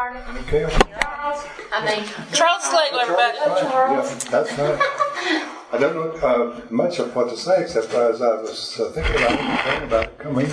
Okay. Translate, everybody. Yeah, that's right. I don't know much of what to say, except as I was thinking about it coming,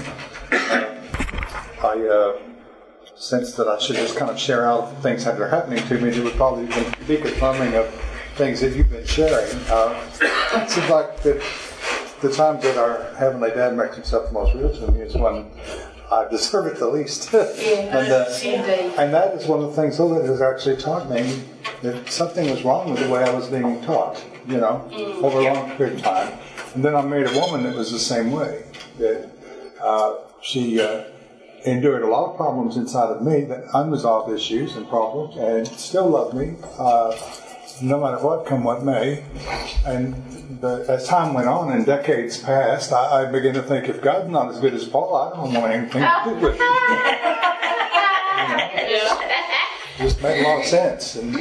I sensed that I should just kind of share out things that are happening to me that would probably be confirming of things that you've been sharing. It seems like the times that our Heavenly Dad makes himself the most real to me is when I deserve it the least. And that is one of the things that has actually taught me that something was wrong with the way I was being taught, over a long period of time. And then I married a woman that was the same way. That she endured a lot of problems inside of me, that unresolved issues and problems, and still loved me, no matter what come what may. But as time went on and decades passed, I began to think, if God's not as good as Paul, I don't want anything to do with it. Just made a lot of sense. And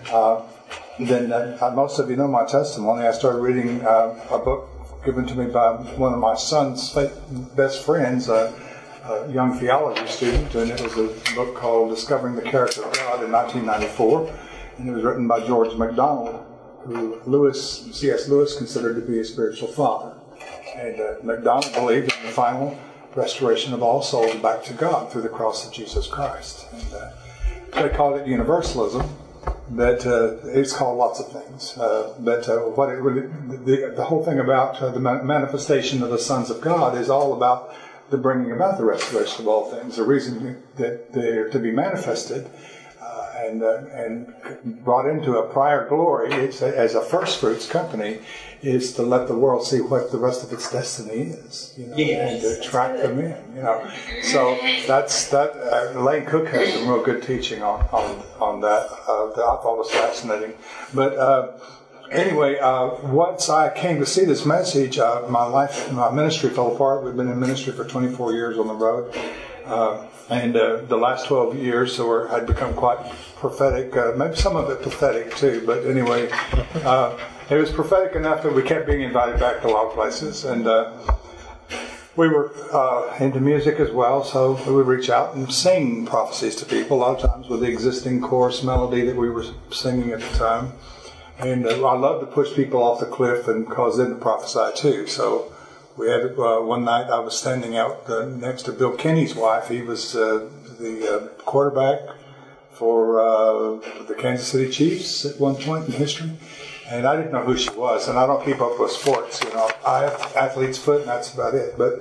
then most of you know my testimony. I started reading a book given to me by one of my son's best friends, a young theology student, and it was a book called Discovering the Character of God in 1994, and it was written by George MacDonald, who C.S. Lewis considered to be a spiritual father. And MacDonald believed in the final restoration of all souls back to God through the cross of Jesus Christ. And they called it universalism, but it's called lots of things. But what it really, the whole thing about the manifestation of the sons of God is all about the bringing about the restoration of all things. The reason that they're to be manifested and brought into a prior glory, as a first fruits company, is to let the world see what the rest of its destiny is, and to attract them in, So that's that. Lane Cook has some real good teaching on that. That I thought was fascinating. But anyway, once I came to see this message, my ministry fell apart. We've been in ministry for 24 years on the road. And the last 12 years had become quite prophetic, maybe some of it pathetic too, but anyway, it was prophetic enough that we kept being invited back to a lot of places, and we were into music as well, so we would reach out and sing prophecies to people, a lot of times with the existing chorus melody that we were singing at the time. And I love to push people off the cliff and cause them to prophesy too, so we had one night I was standing out next to Bill Kenny's wife. He was the quarterback for the Kansas City Chiefs at one point in history. And I didn't know who she was. And I don't keep up with sports. I have athlete's foot and that's about it. But,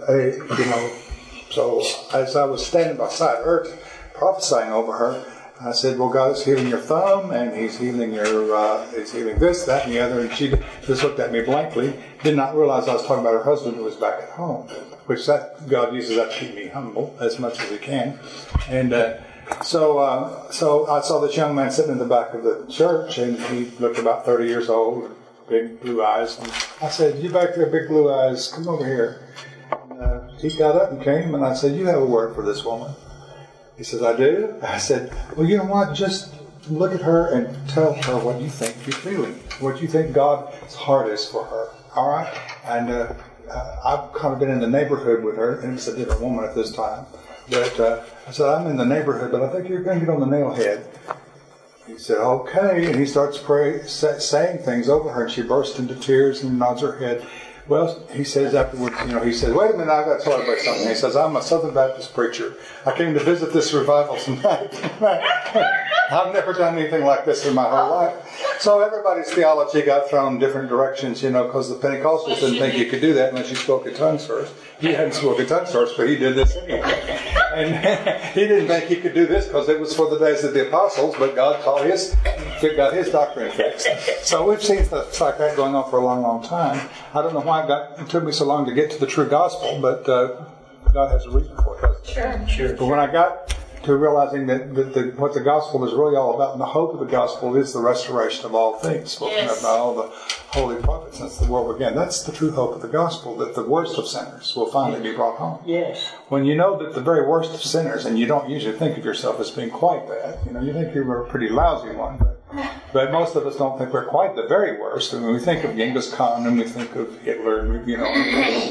so as I was standing beside her, prophesying over her, I said, well, God is healing your thumb, and He's healing He's healing this, that, and the other. And she just looked at me blankly, did not realize I was talking about her husband who was back at home, which God uses that to keep me humble as much as He can. And so I saw this young man sitting in the back of the church, and he looked about 30 years old, big blue eyes. And I said, you back there, big blue eyes, come over here. And he got up and came, and I said, you have a word for this woman. He says, I do? I said, well, you know what? Just look at her and tell her what you think you're feeling, what you think God's heart is for her. All right? And I've kind of been in the neighborhood with her, and it's a different woman at this time. But I said, I'm in the neighborhood, but I think you're going to get on the nail head. He said, okay. And he starts saying things over her, and she bursts into tears and nods her head. Well, he says afterwards, he says, wait a minute, I've got to tell everybody something. He says, I'm a Southern Baptist preacher. I came to visit this revival tonight. I've never done anything like this in my whole life. So everybody's theology got thrown in different directions, because the Pentecostals didn't think you could do that unless you spoke in tongues first. He hadn't spoken in tongues first, but he did this anyway. And he didn't think he could do this because it was for the days of the apostles, but God got his doctrine fixed. So we've seen stuff like that going on for a long, long time. I don't know why it took me so long to get to the true gospel, but God has a reason for it. Sure. But when I got to realizing that what the gospel is really all about, and the hope of the gospel is the restoration of all things, spoken about all the holy prophets since the world began. That's the true hope of the gospel, that the worst of sinners will finally be brought home. Yes. When you know that the very worst of sinners, and you don't usually think of yourself as being quite bad, you think you're a pretty lousy one, but most of us don't think we're quite the very worst. I mean, we think of Genghis Khan and we think of Hitler,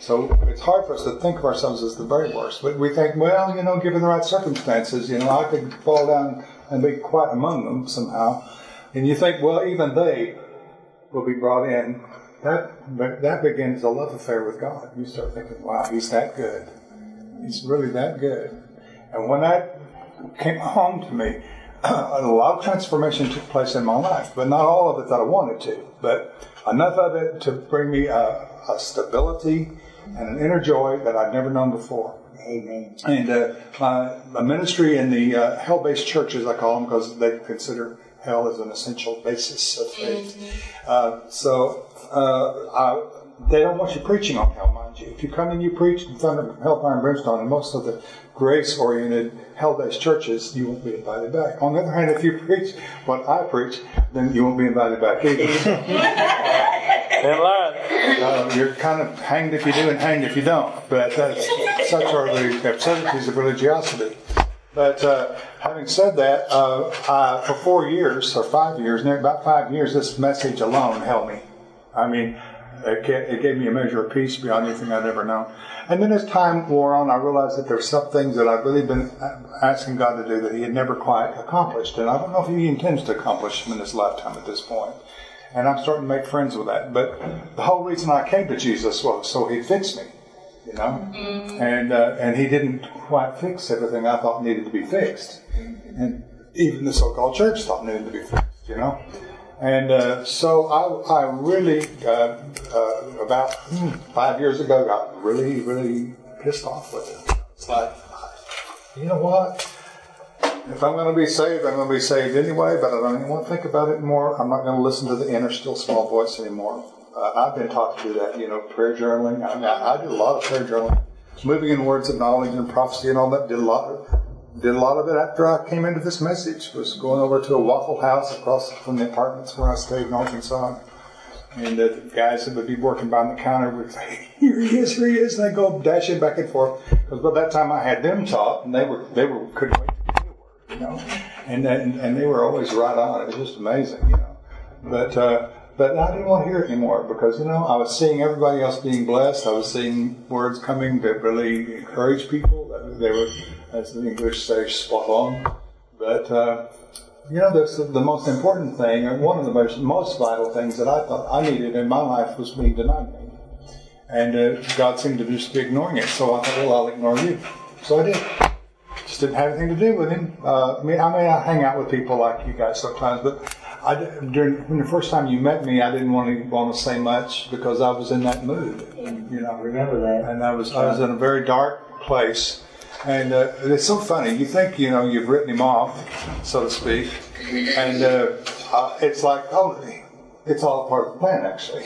So it's hard for us to think of ourselves as the very worst. But we think, well, given the right circumstances, I could fall down and be quite among them somehow. And you think, well, even they will be brought in. That begins a love affair with God. You start thinking, wow, He's that good. He's really that good. And when that came home to me, a lot of transformation took place in my life, but not all of it that I wanted to. But enough of it to bring me a stability and an inner joy that I'd never known before. Amen. And a ministry in the hell-based churches, I call them, because they consider hell as an essential basis of faith. They don't want you preaching on hell, mind you. If you come and you preach in front of hellfire and brimstone in most of the grace-oriented hell-based churches, you won't be invited back. On the other hand, if you preach what I preach, then you won't be invited back either. You're kind of hanged if you do and hanged if you don't. But such are the absurdities of religiosity. But having said that, for 4 years or 5 years, about 5 years, this message alone held me. I mean, it gave me a measure of peace beyond anything I'd ever known. And then as time wore on, I realized that there were some things that I'd really been asking God to do that He had never quite accomplished. And I don't know if He intends to accomplish them in His lifetime at this point. And I'm starting to make friends with that. But the whole reason I came to Jesus was so He'd fix me, And He didn't quite fix everything I thought needed to be fixed. And even the so-called church thought needed to be fixed, And so I really, about 5 years ago, got really, really pissed off with it. It's like, you know what? If I'm going to be saved, I'm going to be saved anyway, but I don't even want to think about it anymore. I'm not going to listen to the inner, still small voice anymore. I've been taught to do that, prayer journaling. I did a lot of prayer journaling. Moving in words of knowledge and prophecy and all that. Did a lot of it after I came into this message. Was going over to a Waffle House across from the apartments where I stayed in Arkansas. And the guys that would be working behind the counter would say, here he is, and they go dashing back and forth. Because by that time I had them taught, and they couldn't wait to get the word, And they were always right on. It was just amazing, But I didn't want to hear it anymore because, I was seeing everybody else being blessed. I was seeing words coming that really encourage people. They were, as the English say, spot on. But, that's the most important thing, and one of the most vital things that I thought I needed in my life was being denied me. And God seemed to just be ignoring it. So I thought, well, I'll ignore you. So I did. Just didn't have anything to do with Him. I hang out with people like you guys sometimes, but when the first time you met me, I didn't want to say much because I was in that mood. Remember that. And I was in a very dark place. And it's so funny. You think, you've written him off, so to speak. And it's like, it's all part of the plan, actually.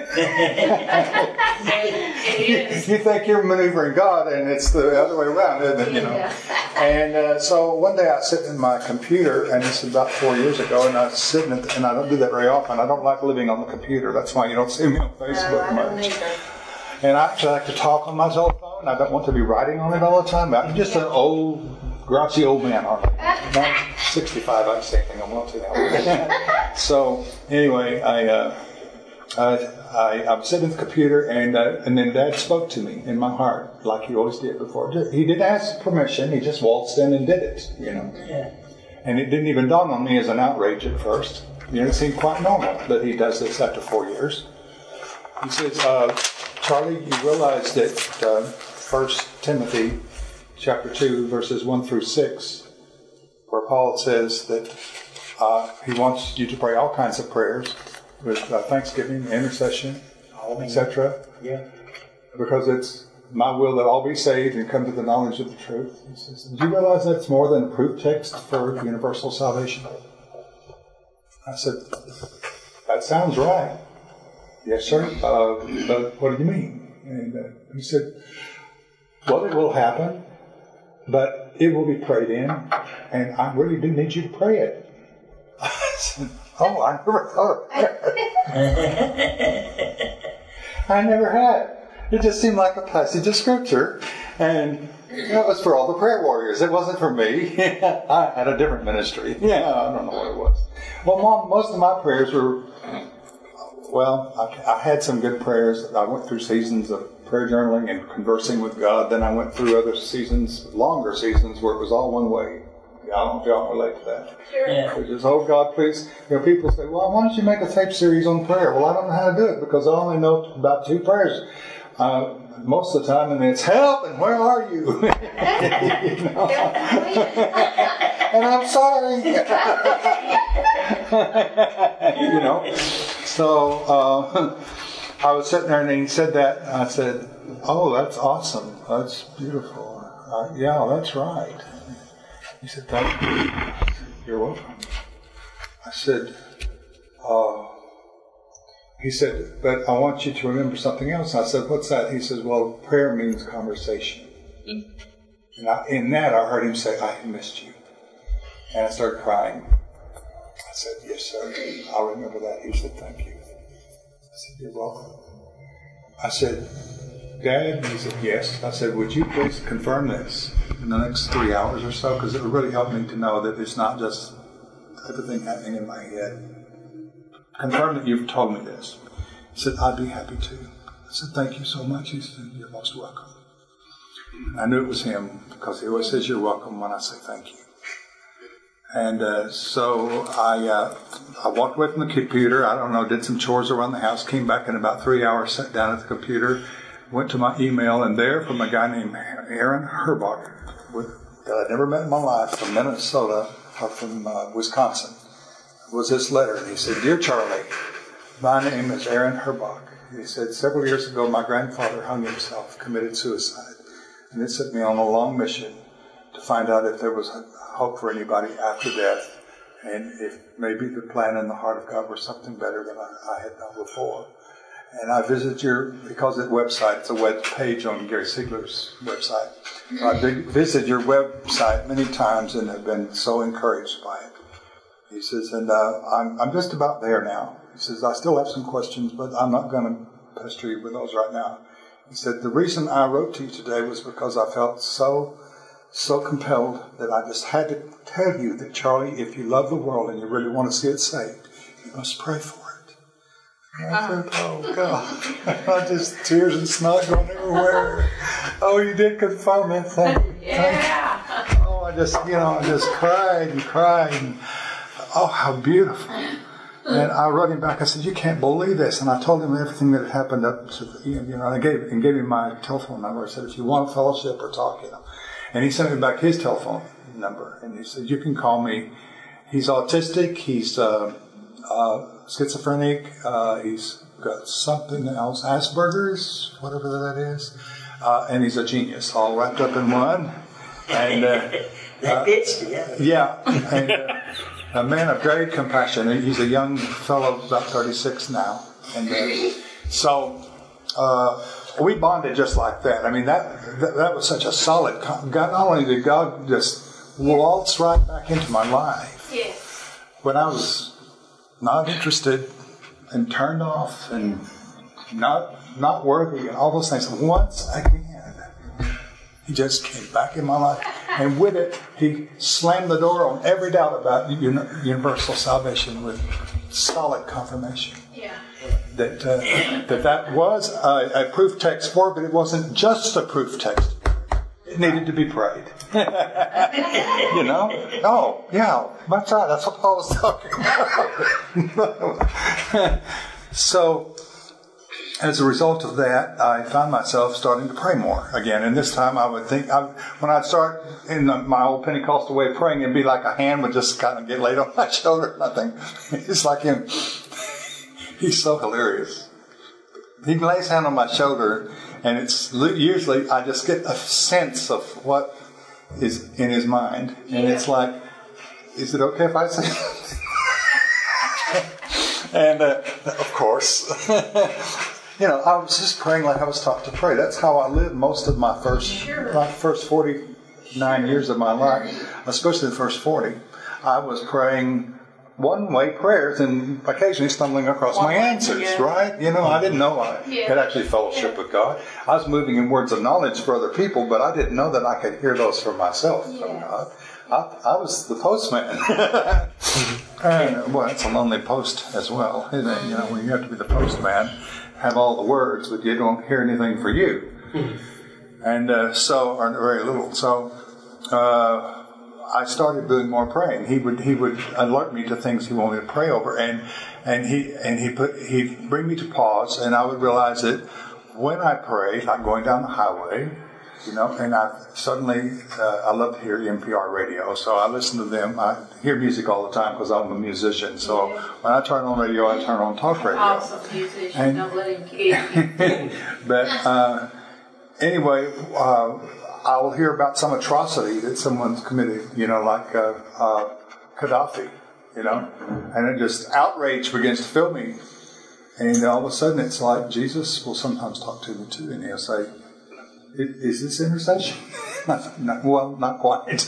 You think you're maneuvering God, and it's the other way around, isn't it? And so one day I was sitting in my computer, and this is about 4 years ago, and I was sitting and I don't do that very often. I don't like living on the computer. That's why you don't see me on Facebook much. And I actually like to talk on my cell phone. I don't want to be writing on it all the time. I'm just an old, grouchy old man. I'm 65. I can say anything I want to now. So anyway, I'm sitting at the computer, and then Dad spoke to me in my heart, like he always did before. He didn't ask permission. He just waltzed in and did it, Yeah. And it didn't even dawn on me as an outrage at first. It seemed quite normal that he does this after 4 years. He says, Charlie, you realize that 1 Timothy chapter 2, verses 1 through 6, where Paul says that he wants you to pray all kinds of prayers with thanksgiving, intercession, etc. Yeah. Because it's my will that all be saved and come to the knowledge of the truth. He says, do you realize that's more than a proof text for universal salvation? I said, that sounds right. Yes, sir. But what do you mean? And he said, well, it will happen, but it will be prayed in, and I really do need you to pray it. I said, oh, I never thought of that. I never had. It just seemed like a passage of Scripture, and that was for all the prayer warriors. It wasn't for me. I had a different ministry. Yeah, I don't know what it was. Well, Mom, most of my prayers were... Well, I had some good prayers. I went through seasons of prayer journaling and conversing with God. Then I went through other seasons, longer seasons, where it was all one way. I don't know if y'all relate to that. Sure. Yeah. Which is, oh God, please. People say, well, why don't you make a tape series on prayer? Well, I don't know how to do it because I only know about 2 prayers most of the time, and it's help and where are you? You know? And I'm sorry. You know. So I was sitting there and he said that, and I said, oh, that's awesome. That's beautiful. Yeah, that's right. He said, thank you. You're welcome. I said, he said, but I want you to remember something else. I said, what's that? He says, well, prayer means conversation. And in that, I heard him say, I missed you. And I started crying. I said, yes, sir. I'll remember that. He said, thank you. I said, you're welcome. I said, Dad? He said, yes. I said, would you please confirm this in the next 3 hours or so? Because it would really help me to know that it's not just everything happening in my head. Confirm that you've told me this. He said, I'd be happy to. I said, thank you so much. He said, you're most welcome. And I knew it was him because he always says you're welcome when I say thank you. And so I walked away from the computer. I don't know, did some chores around the house, came back in about 3 hours, sat down at the computer, went to my email, and there from a guy named Aaron Herbach, that I'd never met in my life, from Minnesota, or from Wisconsin, was this letter. And he said, Dear Charlie, my name is Aaron Herbach. He said, several years ago, my grandfather hung himself, committed suicide. And it set me on a long mission to find out if there was hope for anybody after death, and if maybe the plan in the heart of God was something better than I had known before. And I visit because it's a website, it's a web page on Gary Siegler's website. I visited your website many times and have been so encouraged by it. He says, and I'm just about there now. He says, I still have some questions, but I'm not going to pester you with those right now. He said, the reason I wrote to you today was because I felt so compelled that I just had to tell you that, Charlie, if you love the world and you really want to see it saved, you must pray for it. And I said, oh, God. Tears and snot going everywhere. Oh, you did confirm it. Thank you. Yeah. Oh, I just cried and cried. And, oh, how beautiful. And I wrote him back. I said, you can't believe this. And I told him everything that had happened up to the end. I gave him my telephone number. I said, if you want a fellowship or talk, And he sent me back his telephone number. And he said, you can call me. He's autistic. He's schizophrenic. He's got something else, Asperger's, whatever that is. And he's a genius, all wrapped up in one. And that fits together. Yeah. And a man of great compassion. And he's a young fellow, about 36 now. And so we bonded just like that. I mean, that was such a solid. God, not only did God just waltz right back into my life, when I was not interested and turned off and not worthy and all those things, once again, he just came back in my life. And with it, he slammed the door on every doubt about universal salvation with solid confirmation. Yeah. That was a proof text for it, but it wasn't just a proof text. It needed to be prayed. Oh, yeah, that's right. That's what I was talking about. So, as a result of that, I found myself starting to pray more again. And this time I would think, when I'd start in my old Pentecostal way of praying, it'd be like a hand would just kind of get laid on my shoulder. And I think, it's like him. He's so hilarious. He lays his hand on my shoulder, and it's usually I just get a sense of what is in his mind. And it's like, is it okay if I say something? And, of course, I was just praying like I was taught to pray. That's how I lived most of my first 49 years of my life, especially the first 40. I was praying one-way prayers and occasionally stumbling across my answers, right? I didn't know I could actually fellowship with God. I was moving in words of knowledge for other people, but I didn't know that I could hear those for myself from God. I was the postman. Well, it's a lonely post as well, isn't it? You know, when you have to be the postman, have all the words, but you don't hear anything for you. And or very little. So I started doing more praying. He would alert me to things he wanted to pray over, and he'd bring me to pause, and I would realize that when I pray, like going down the highway, you know, and I love to hear NPR radio, so I listen to them. I hear music all the time because I'm a musician. So when I turn on radio, I turn on talk radio. Awesome musician. Don't let him kid you. But anyway, I will hear about some atrocity that someone's committed, you know, like Gaddafi, you know, and it just outrage begins to fill me. And all of a sudden, it's like Jesus will sometimes talk to me too, and he'll say, "Is this intercession?" Well, not quite.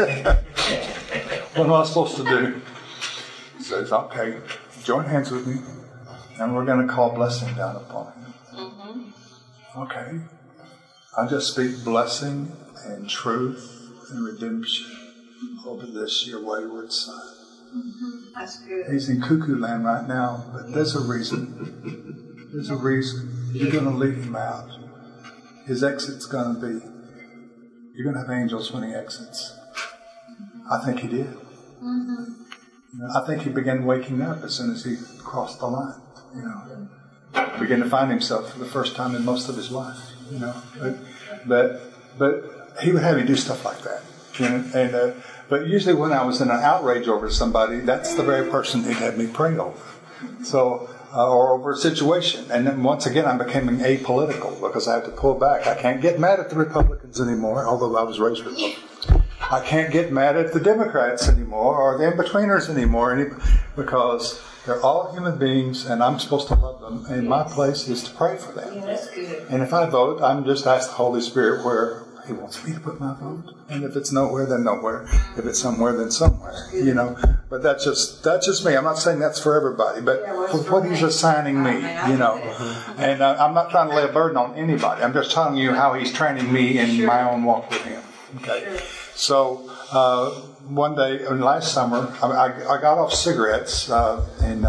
What am I supposed to do? He says, "Okay, join hands with me, and we're going to call blessing down upon him." Mm-hmm. Okay. I just speak blessing and truth and redemption over this your wayward son. Mm-hmm. That's good. He's in cuckoo land right now, but there's a reason. There's a reason. You're going to lead him out. His exit's going to be, you're going to have angels when he exits. I think he did. Mm-hmm. You know, I think he began waking up as soon as he crossed the line. You know, began to find himself for the first time in most of his life. You know, but he would have me do stuff like that. You know, but usually when I was in an outrage over somebody, that's the very person he'd have me pray over. So, or over a situation. And then once again, I'm becoming apolitical because I have to pull back. I can't get mad at the Republicans anymore, although I was raised Republican. I can't get mad at the Democrats anymore or the in-betweeners anymore because they're all human beings and I'm supposed to love them. And my place is to pray for them. Yeah, that's good. And if I vote, I'm just ask the Holy Spirit where He wants me to put my vote. And if it's nowhere, then nowhere. If it's somewhere, then somewhere. You know. But that's just me. I'm not saying that's for everybody, but for what He's assigning me, you know. And I'm not trying to lay a burden on anybody. I'm just telling you how He's training me in my own walk with Him. Okay. So one day, last summer, I got off cigarettes in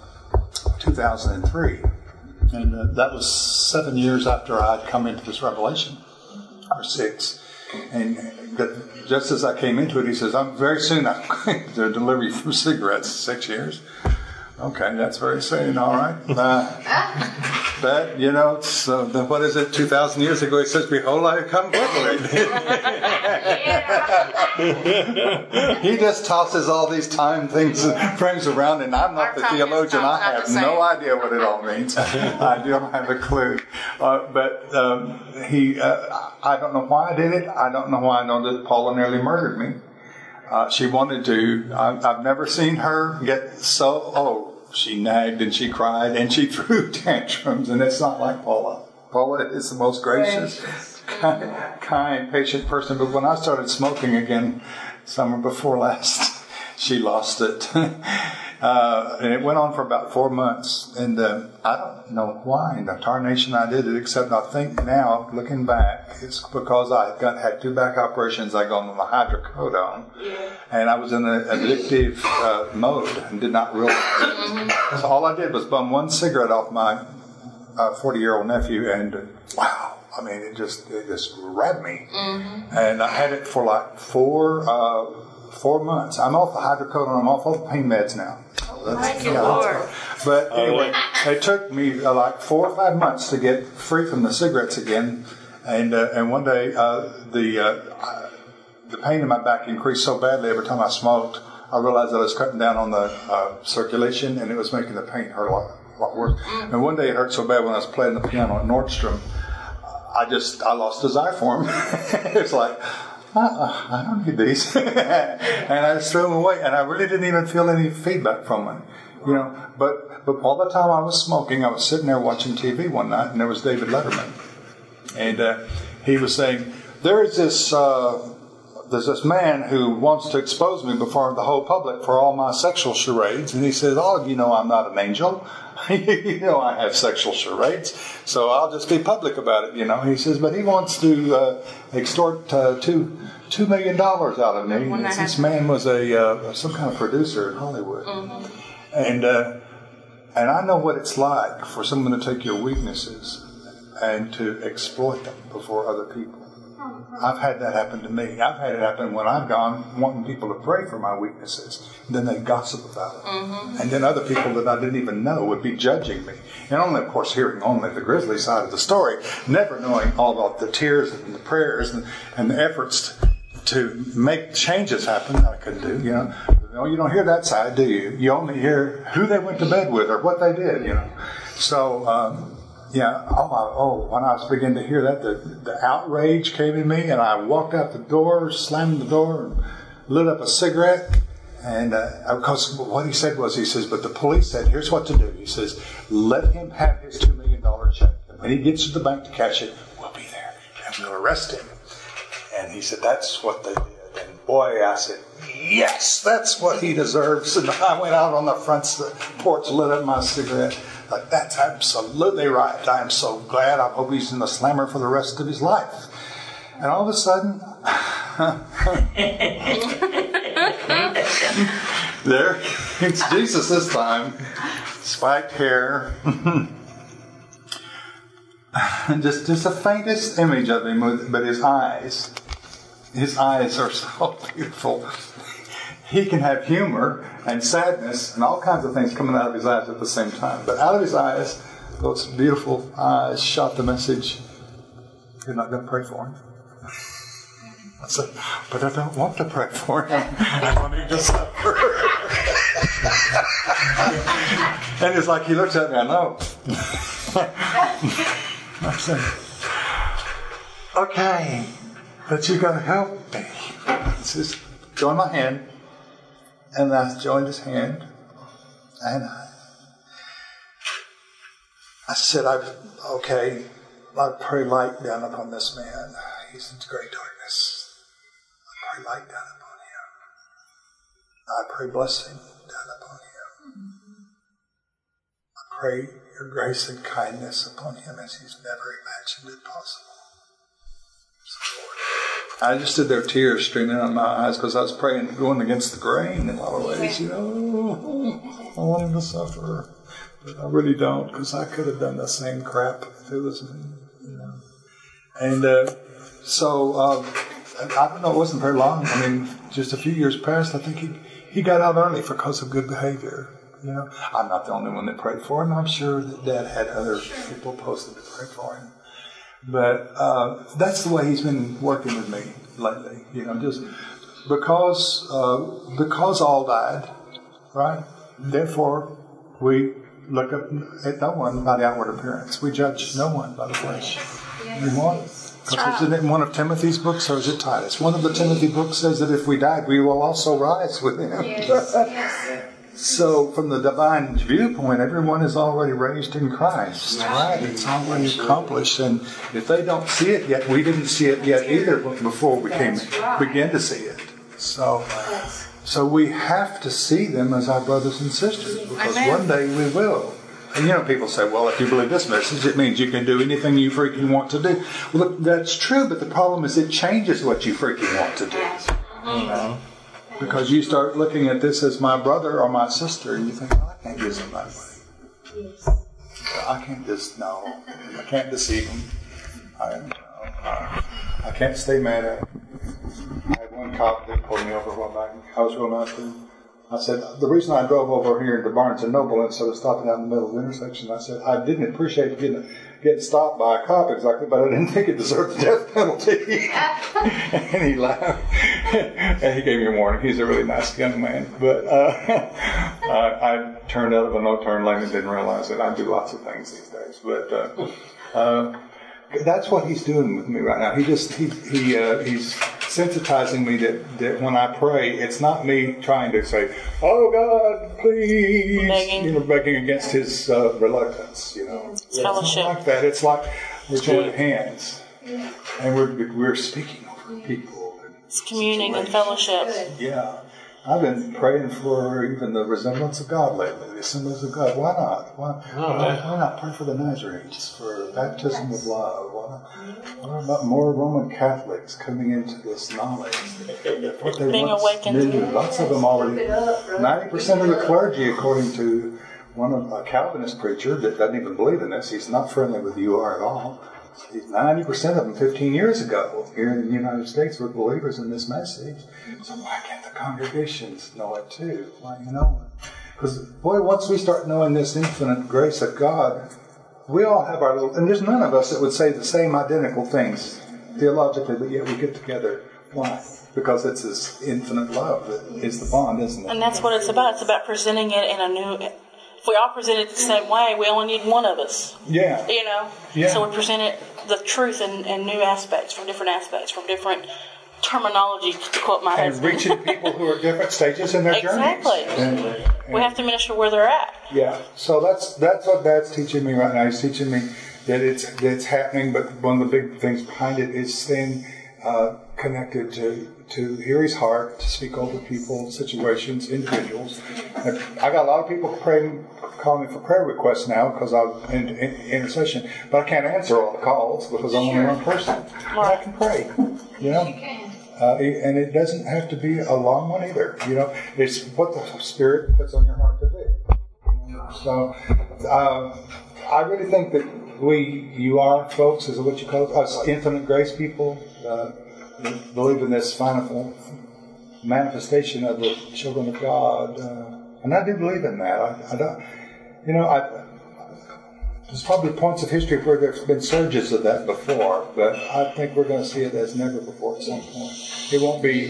2003. And that was 7 years after I'd come into this revelation, or 6. And just as I came into it, he says, very soon I'm going to deliver you from cigarettes. 6 years. Okay, that's very soon, all right. But, you know, what is it, 2,000 years ago, he says, behold, I come quickly. He just tosses all these time things and frames around, and I'm not the theologian. I have no idea what it all means. I don't have a clue. But I don't know why I did it. I don't know why I know that Paula nearly murdered me. She wanted to. I've never seen her get so. She nagged and she cried and she threw tantrums, and it's not like Paula. Paula is the most gracious, kind, patient person. But when I started smoking again, summer before last, she lost it. And it went on for about 4 months. And I don't know why in the tarnation I did it, except I think now, looking back, it's because I had 2 back operations. I got on the hydrocodone. And I was in an addictive mode and did not realize it. So all I did was bum 1 cigarette off my 40-year-old nephew, and wow. I mean, it just grabbed me. Mm-hmm. And I had it for like 4 months. I'm off the hydrocodone. I'm off all the pain meds now. Thank you, Lord. But anyway, it took me like 4 or 5 months to get free from the cigarettes again. And one day, the pain in my back increased so badly every time I smoked. I realized I was cutting down on the circulation, and it was making the pain hurt a lot worse. And one day it hurt so bad when I was playing the piano at Nordstrom, I lost desire for them. It's like, I don't need these. And I just threw them away, and I really didn't even feel any feedback from them. You know, but all the time I was smoking, I was sitting there watching TV one night, and there was David Letterman. And he was saying, there is this there's this man who wants to expose me before the whole public for all my sexual charades. And he says, all of you know I'm not an angel. You know I have sexual charades. So I'll just be public about it, you know. He says, but he wants to extort $2 million out of me. This man was some kind of producer in Hollywood. Mm-hmm. And I know what it's like for someone to take your weaknesses and to exploit them before other people. I've had that happen to me. I've had it happen when I've gone wanting people to pray for my weaknesses. And then they gossip about it. Mm-hmm. And then other people that I didn't even know would be judging me. And only, of course, hearing only the grisly side of the story, never knowing all about the tears and the prayers and the efforts to make changes happen that I could do, you know. You don't hear that side, do you? You only hear who they went to bed with or what they did, you know. So, when I was beginning to hear that, the outrage came in me, and I walked out the door, slammed the door, and lit up a cigarette. And because what he said was, he says, but the police said, here's what to do. He says, let him have his $2 million check. And when he gets to the bank to cash it, we'll be there, and we'll arrest him. And he said, that's what they did. And boy, I said, yes, that's what he deserves. And I went out on the front porch, lit up my cigarette. Like, that's absolutely right. I am so glad. I hope he's in the slammer for the rest of his life. And all of a sudden, there, it's Jesus this time. Spiked hair. And just the faintest image of him, but his eyes are so beautiful. He can have humor and sadness and all kinds of things coming out of his eyes at the same time. But out of his eyes, those beautiful eyes shot the message, you're not going to pray for him. I said, but I don't want to pray for him. I want him to suffer. And it's like he looks at me, I know. I said, okay, but you got to help me. He says, join my hand. And I joined his hand, and I said, I pray light down upon this man. He's in great darkness. I pray light down upon him. I pray blessing down upon him. I pray your grace and kindness upon him as he's never imagined it possible. I just stood there, tears streaming out of my eyes, because I was praying, going against the grain in a lot of ways. You know, I want him to suffer, but I really don't, because I could have done the same crap if it was me. You know, and so I don't know. It wasn't very long. I mean, just a few years passed. I think he got out early because of good behavior. You know, I'm not the only one that prayed for him. I'm sure that Dad had other people posted to pray for him. But that's the way he's been working with me lately. You know, just because all died, right? Therefore, we look up at no one by the outward appearance. We judge no one by the flesh. Because isn't it in one of Timothy's books, or is it Titus? One of the Timothy books says that if we died, we will also rise with him. Yes. So, from the divine viewpoint, everyone is already raised in Christ, right? It's already accomplished, and if they don't see it yet, we didn't see it yet either before we began to see it. So we have to see them as our brothers and sisters, because one day we will. And you know, people say, well, if you believe this message, it means you can do anything you freaking want to do. Well, look, that's true, but the problem is it changes what you freaking want to do. You know? Because you start looking at this as my brother or my sister, and you think, well, I can't use them that way. Yes. I can't deceive them. I can't stay mad at them. I had one cop that pulled me over a while back. I was going out there. I said, the reason I drove over here to Barnes & Noble instead of stopping out in the middle of the intersection, I said, I didn't appreciate getting stopped by a cop exactly, but I didn't think it deserved the death penalty. And he laughed. And he gave me a warning. He's a really nice young man. But I turned out of a no-turn lane and didn't realize it. I do lots of things these days. But that's what he's doing with me right now. He's sensitizing me that when I pray, it's not me trying to say, "Oh God, please," begging against his reluctance. It's not like that. It's like we're joining hands, and we're speaking over people It's communing and fellowship. Yeah. I've been praying for even the resemblance of God lately, the semblance of God. Why not? Why not pray for the Nazarenes, for baptism of love? Why about more Roman Catholics coming into this knowledge? What they Being once awakened. knew, lots of them already. 90% of the clergy, according to a Calvinist preacher that doesn't even believe in this, he's not friendly with you at all. 90% of them 15 years ago here in the United States were believers in this message. So why can't the congregations know it too? Why you know it? Because, boy, once we start knowing this infinite grace of God, we all have our little... And there's none of us that would say the same identical things theologically, but yet we get together. Why? Because it's this infinite love that is the bond, isn't it? And that's what it's about. It's about presenting it in a new... If we all present it the same way, we only need one of us. Yeah. You know? Yeah. So we present it, the truth in new aspects, from different terminology, to quote my husband. And reaching people who are at different stages in their Exactly. journeys. And we have to minister where they're at. Yeah. So that's what Dad's teaching me right now. He's teaching me that it's happening, but one of the big things behind it is staying connected to hear his heart, to speak over people, situations, individuals. And I got a lot of people calling me for prayer requests now because I'm in intercession, but I can't answer all the calls because I'm only one person. But I can pray, you know. And it doesn't have to be a long one either. You know, it's what the Spirit puts on your heart to do. So I really think that you are, folks, is what you call us, infinite grace people. Believe in this final manifestation of the children of God, and I do believe in that. I don't, you know, there's probably points of history where there's been surges of that before, but I think we're going to see it as never before at some point. It won't be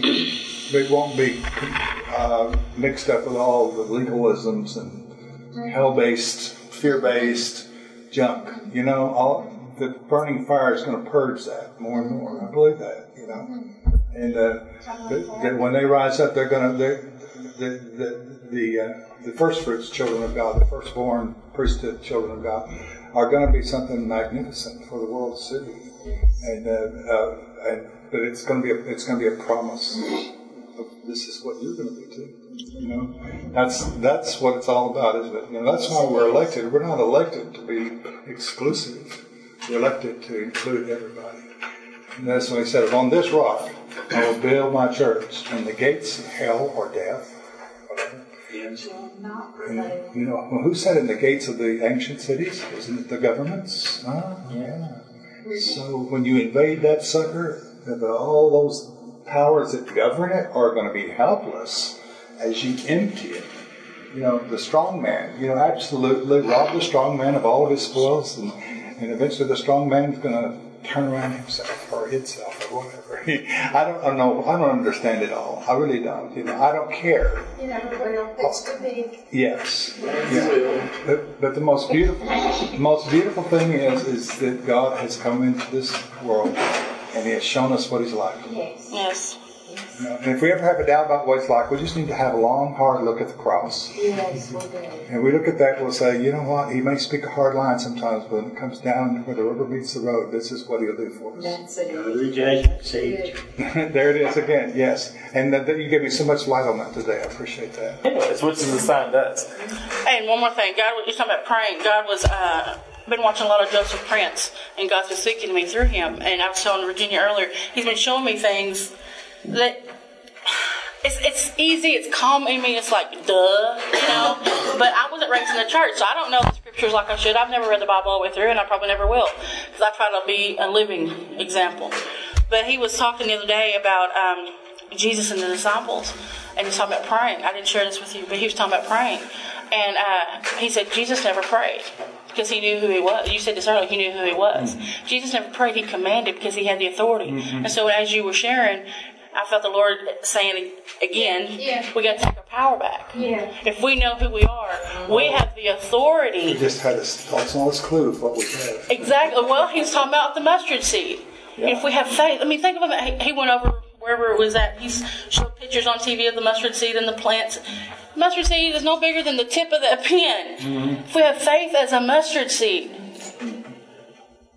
mixed up with all the legalisms and hell-based, fear-based junk. You know, all the burning fire is going to purge that more and more. I believe that. You know, and that when they rise up, they're going to the first fruits, children of God, the firstborn priesthood, children of God, are going to be something magnificent for the world to see. But it's going to be a promise. This is what you're going to be too. You know, that's what it's all about, isn't it? You know, that's why we're elected. We're not elected to be exclusive. We're elected to include everybody. And that's when he said, "On this rock I will build my church, and the gates of hell or death, whatever." And, you know, who said in the gates of the ancient cities? Isn't it the governments? Yeah. So when you invade that sucker, all those powers that govern it are going to be helpless as you empty it. You know, the strong man, you know, absolutely rob the strong man of all of his spoils, and eventually the strong man is going to turn around himself or itself or whatever. I don't know. I don't understand it all. I really don't. You know, I don't care. You never will. It's too big. Yes. Yeah. But the most beautiful thing is that God has come into this world and He has shown us what He's like. Yes. You know, and if we ever have a doubt about what He's like, we just need to have a long, hard look at the cross. Yes, we do. And we look at that, we'll say, you know what? He may speak a hard line sometimes, but when it comes down to where the rubber meets the road, this is what He'll do for us. That's it. There it is again, yes. And you gave me so much light on that today. I appreciate that. That's what the sign does. Hey, and one more thing. God, you're talking about praying. God was... been watching a lot of Joseph Prince, and God's been speaking to me through him. And I was telling Virginia earlier, He's been showing me things that it's easy, it's calm in me, it's like, duh, you know. But I wasn't raised in the church, so I don't know the scriptures like I should. I've never read the Bible all the way through, and I probably never will, because I try to be a living example. But he was talking the other day about Jesus and the disciples, and he was talking about praying. I didn't share this with you, but he was talking about praying. And he said Jesus never prayed because He knew who He was. You said this earlier, He knew who He was. Mm-hmm. Jesus never prayed, He commanded because He had the authority. Mm-hmm. And so as you were sharing, I felt the Lord saying again, we got to take our power back. Yeah. If we know who we are, we have the authority. We just had a smallest clue of what we have. Exactly. Well, He was talking about the mustard seed. Yeah. If we have faith, I mean, think of him. He went over wherever it was at. He showed pictures on TV of the mustard seed and the plants. Mustard seed is no bigger than the tip of a pin. Mm-hmm. If we have faith as a mustard seed,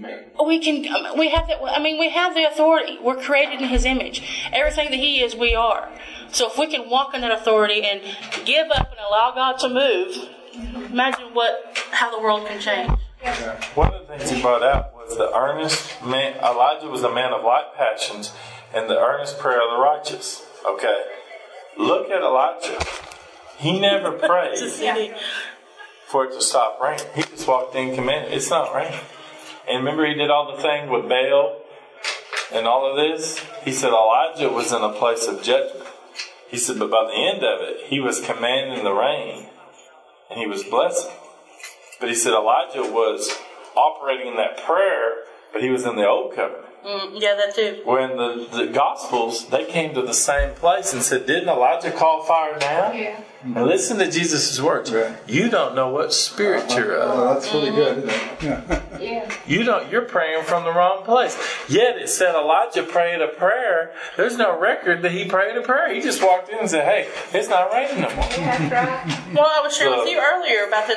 we have that. I mean, we have the authority. We're created in His image. Everything that He is, we are. So if we can walk in that authority and give up and allow God to move, imagine how the world can change. Yeah. One of the things he brought out was the earnest man. Elijah was a man of light passions and the earnest prayer of the righteous. Okay. Look at Elijah. He never prayed for it to stop raining. He just walked in and commanded, it's not raining. And remember he did all the thing with Baal and all of this? He said Elijah was in a place of judgment. He said, but by the end of it, he was commanding the rain and he was blessing. But he said Elijah was operating in that prayer, but he was in the old covenant. Yeah, that too. When the Gospels, they came to the same place and said, didn't Elijah call fire down? Yeah. And listen to Jesus' words. Right. You don't know what spirit you're of. Oh, that's really good, isn't it? Yeah. You're praying from the wrong place. Yet it said Elijah prayed a prayer. There's no record that he prayed a prayer. He just walked in and said, hey, it's not raining no more. Yeah, that's right. Well, I was sharing with you earlier about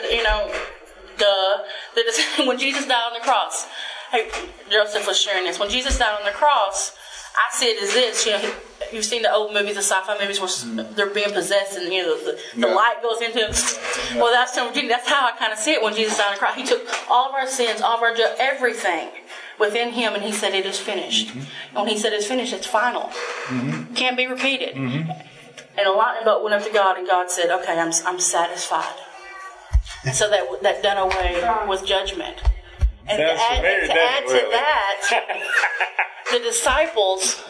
when Jesus died on the cross. Hey, Joseph was sharing this. When Jesus died on the cross, I see it as this. You've seen the old movies, the sci-fi movies, where they're being possessed, and the light goes into them. Well, that's how I kind of see it. When Jesus died on the cross, He took all of our sins, all of our everything within Him, and He said, "It is finished." And when He said it's finished, it's final. Can't be repeated. And a lightning bolt went up to God, and God said, "Okay, I'm satisfied." So that done away with judgment. And to add to that, the disciples,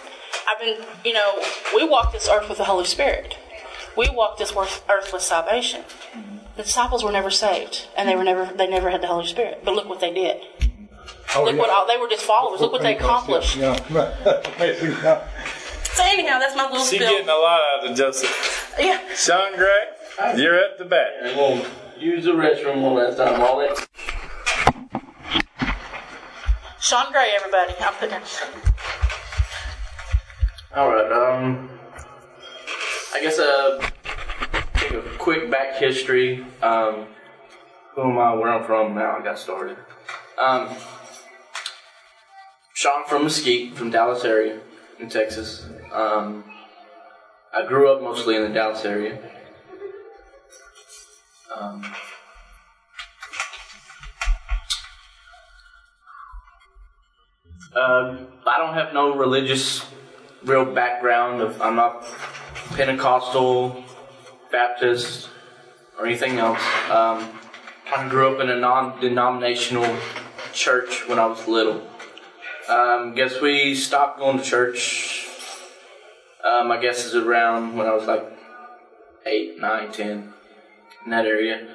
we walk this earth with the Holy Spirit. We walk this earth with salvation. The disciples were never saved, and they never had the Holy Spirit. But look what they did. They were just followers. Look what they accomplished. Yeah. So anyhow, that's my little She's spiel. getting a lot out of Joseph. Yeah. Sean Gray, you're at the back. And we'll use the restroom one last time. All that. Sean Gray, everybody. I'm putting it. All right. I guess take a quick back history. Who am I? Where I'm from? Now I got started. Sean from Mesquite, from Dallas area in Texas. I grew up mostly in the Dallas area. I don't have no religious real background. I'm not Pentecostal, Baptist, or anything else. I grew up in a non-denominational church when I was little. Guess we stopped going to church, I guess it's around when I was like 8, 9, 10, in that area.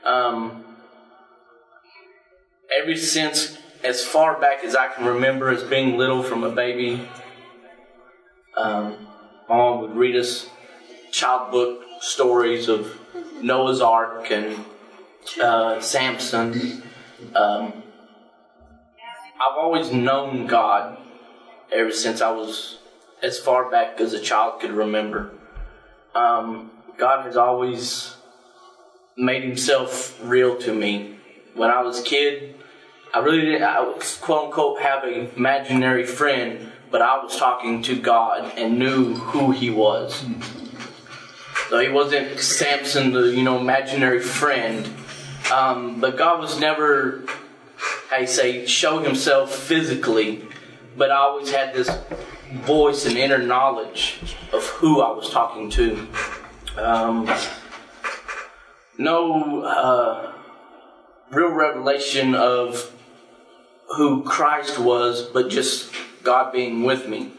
Ever since, as far back as I can remember as being little, from a baby, my mom would read us child book stories of Noah's Ark and Samson. I've always known God ever since I was as far back as a child could remember. God has always made Himself real to me. When I was a kid, I really didn't, quote unquote, have an imaginary friend, but I was talking to God and knew who He was. So He wasn't Samson, the imaginary friend, but God was never, show Himself physically, but I always had this voice and inner knowledge of who I was talking to. No real revelation of who Christ was, but just God being with me.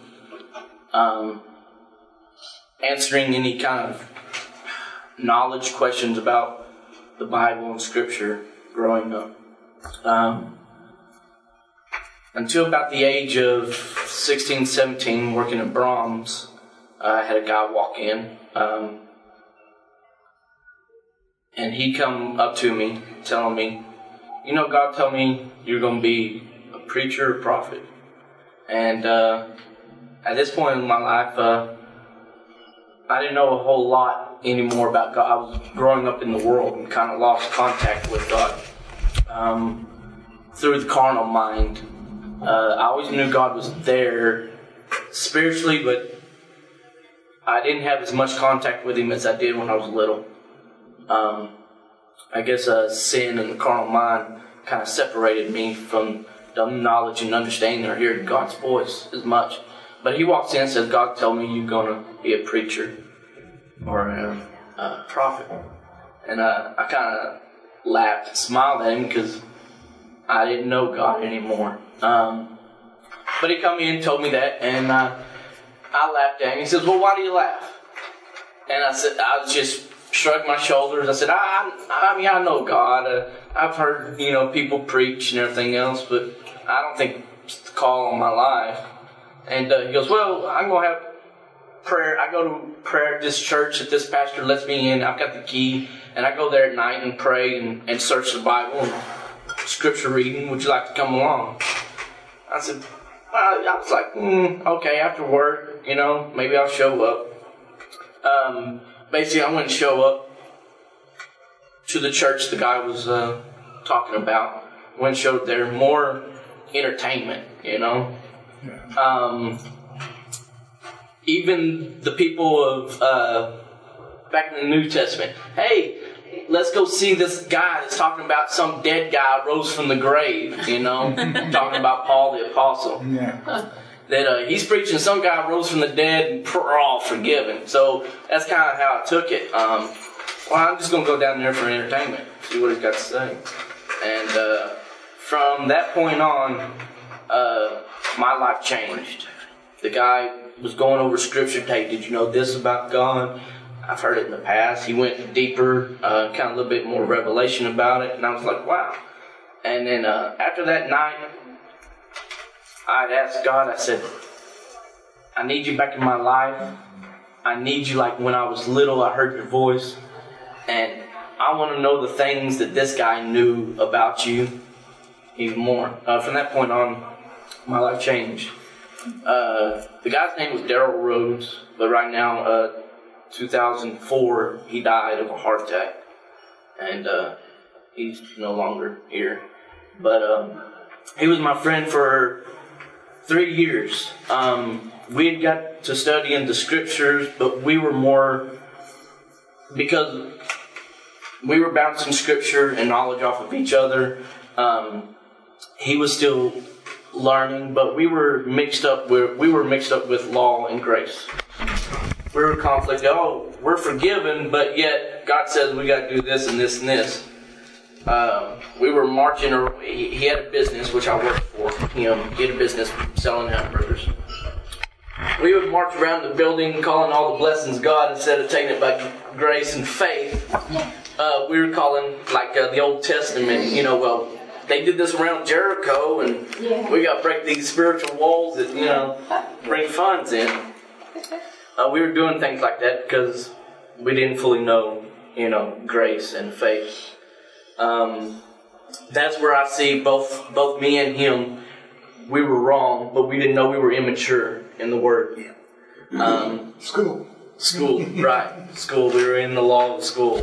Answering any kind of knowledge questions about the Bible and Scripture growing up. Until about the age of 16, 17, working at Brahms, I had a guy walk in, and he come up to me telling me, God told me you're going to be a preacher or prophet. And at this point in my life, I didn't know a whole lot anymore about God. I was growing up in the world and kind of lost contact with God. through the carnal mind. I always knew God was there spiritually, but I didn't have as much contact with Him as I did when I was little. I guess sin and the carnal mind kind of separated me from the knowledge and understanding or hearing God's voice as much. But He walks in and says, God told me you're going to be a preacher or a prophet. And I kind of laughed and smiled at Him because I didn't know God anymore. But He come in and told me that, and I laughed at Him. He says, well, why do you laugh? And I said, I just shrugged my shoulders. I said, I mean, I know God. I've heard, people preach and everything else, but I don't think it's the call on my life. And he goes, well, I'm going to have prayer. I go to prayer at this church that this pastor lets me in. I've got the key, and I go there at night and pray and search the Bible and scripture reading. Would you like to come along? I said, well, I was like, okay, after work, maybe I'll show up. Basically, I wouldn't show up to the church the guy was talking about. Went and showed up there. More entertainment, Even the people of back in the New Testament, hey, let's go see this guy that's talking about some dead guy rose from the grave, talking about Paul the Apostle. Yeah. That he's preaching some guy rose from the dead and we're all forgiven. So that's kind of how I took it. Well, I'm just going to go down there for entertainment, see what he's got to say. And from that point on, my life changed. The guy was going over scripture. Hey, did you know this about God? I've heard it in the past. He went deeper, kind of a little bit more revelation about it. And I was like, wow. And then after that night, I'd asked God, I said, I need you back in my life. I need you like when I was little, I heard your voice. And I want to know the things that this guy knew about you even more. From that point on, my life changed. The guy's name was Daryl Rhodes, but right now, 2004, he died of a heart attack. And he's no longer here. But he was my friend for 3 years. We had got to study in the scriptures, but we were more, because we were bouncing scripture and knowledge off of each other. He was still learning, but we were mixed up with law and grace. We were conflicted. Oh, we're forgiven, but yet God says we got to do this and this and this. We were marching. He had a business, which I worked for him. He had a business selling hamburgers. We would march around the building calling all the blessings God instead of taking it by grace and faith. We were calling like the Old Testament. Well, they did this around Jericho, and we got to break these spiritual walls that bring funds in. We were doing things like that because we didn't fully know grace and faith. That's where I see both me and him. We were wrong, but we didn't know we were immature in the Word. School, right? School. We were in the law of school.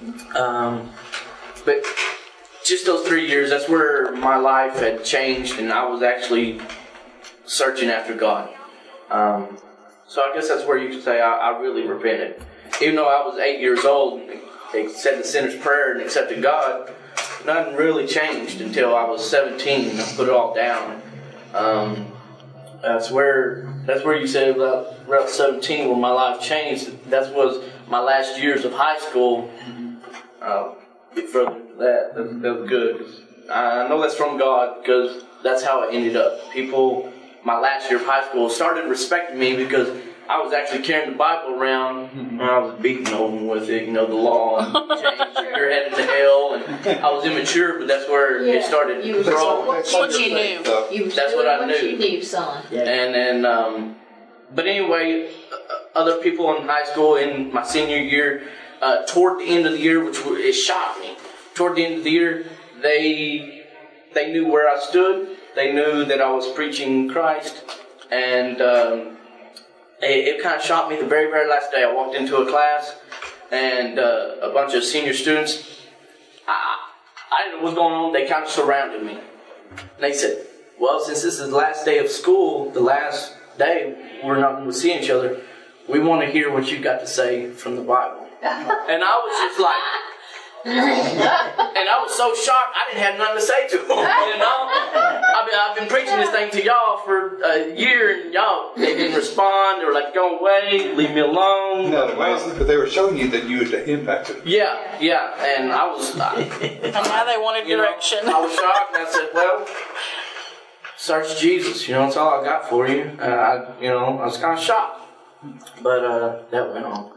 But just those 3 years, that's where my life had changed, and I was actually searching after God. So I guess that's where you could say I really repented. Even though I was 8 years old, they said the sinner's prayer and accepted God, nothing really changed until I was 17. I put it all down. That's where you said about 17 when my life changed. That was my last years of high school. Get further than that. That was good. I know that's from God because that's how it ended up. People, my last year of high school, started respecting me because I was actually carrying the Bible around and I was beating them with it, the law and change, you're headed to hell, and I was immature, but that's where it started growing. What you knew. That's what I knew. What you knew, son. And then, but anyway, other people in high school in my senior year, toward the end of the year, it shocked me. Toward the end of the year, they knew where I stood. They knew that I was preaching Christ, and it kind of shocked me the very, very last day. I walked into a class, and a bunch of senior students, I didn't know what was going on. They kind of surrounded me. And they said, well, since this is the last day of school, the last day we're not going to see each other, we want to hear what you got to say from the Bible. And I was just like, and I was so shocked I didn't have nothing to say to them. I've been preaching this thing to y'all for a year, and y'all, they didn't respond. They were like, go away, leave me alone. No, but they were showing you that you had impacted them. Yeah, and I was... and now they wanted direction. I was shocked, and I said, well, search Jesus, that's all I got for you. I was kind of shocked. But that went on.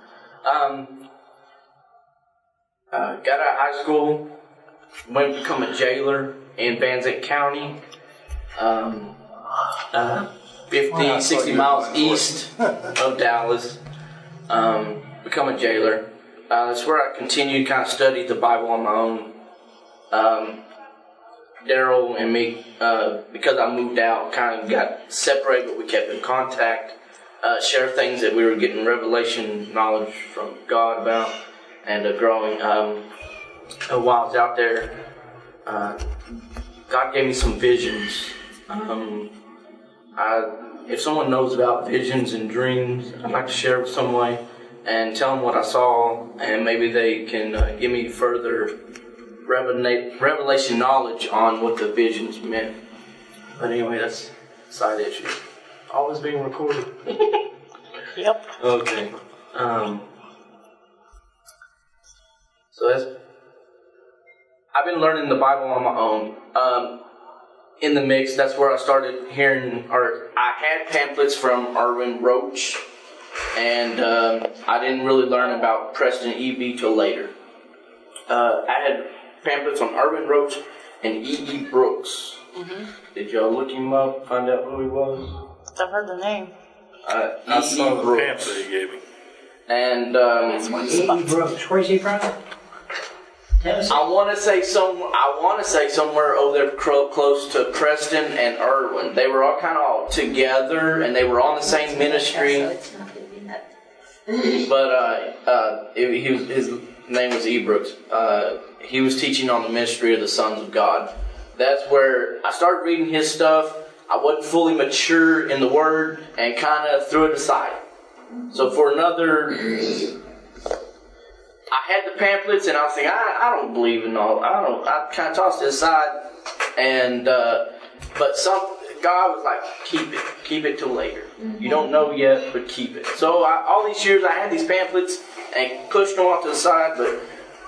Got out of high school, went to become a jailer in Van Zandt County, 50, 60 miles east of Dallas. Become a jailer. That's where I continued kind of studied the Bible on my own. Daryl and me, because I moved out, kind of got separated, but we kept in contact. Share things that we were getting revelation knowledge from God about. And growing, while I was out there, God gave me some visions. If someone knows about visions and dreams, I'd like to share with someone and tell them what I saw, and maybe they can give me further revelation knowledge on what the visions meant. But anyway, that's a side issue. Always being recorded. Yep. Okay. So I've been learning the Bible on my own. In the mix, that's where I started hearing, or I had pamphlets from Erwin Roach, and I didn't really learn about Preston E.B. till later. I had pamphlets on Erwin Roach and E.E. Brooks. Mm-hmm. Did y'all look him up, find out who he was? I've heard the name. I saw the pamphlet he gave me. And E.E. Brooks, where's he from? Tennessee? I want to say somewhere over there close to Preston and Erwin. They were all kind of together, and they were on the same ministry. But his name was E. Brooks. He was teaching on the ministry of the sons of God. That's where I started reading his stuff. I wasn't fully mature in the Word, and kind of threw it aside. So for another... I had the pamphlets, and I was thinking, I don't believe in all. I kind of tossed it aside, and but God was like, keep it till later. Mm-hmm. You don't know yet, but keep it. So all these years, I had these pamphlets and pushed them off to the side, but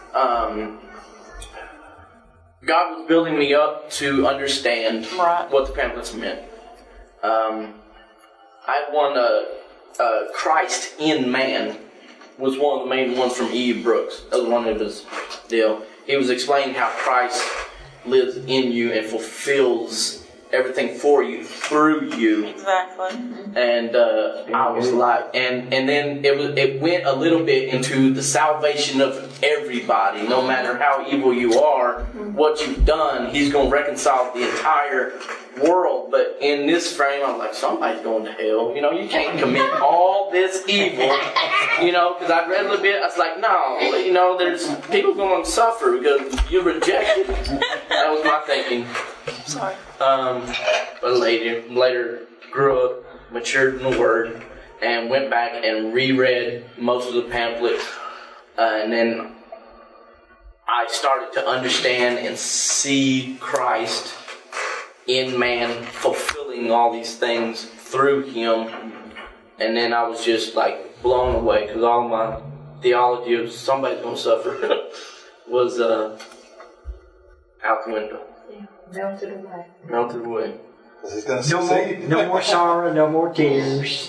God was building me up to understand what the pamphlets meant. I had one, Christ in Man. Was one of the main ones from E. Brooks. That was one of his deal. He was explaining how Christ lives in you and fulfills everything for you through you. Exactly. And I was like, and then it went a little bit into the salvation of everybody, no matter how evil you are, what you've done. He's going to reconcile the entire world. But in this frame, I'm like, somebody's going to hell. You can't commit all this evil. Because I read a little bit. I was like, no. There's people going to suffer because you're rejected. That was my thinking. Sorry. But later grew up, matured in the Word, and went back and reread most of the pamphlets. And then I started to understand and see Christ in man, fulfilling all these things through him. And then I was just like blown away, because all my theology of somebody's going to suffer was out the window. Melted away. He's going to succeed. No more sorrow, no more tears.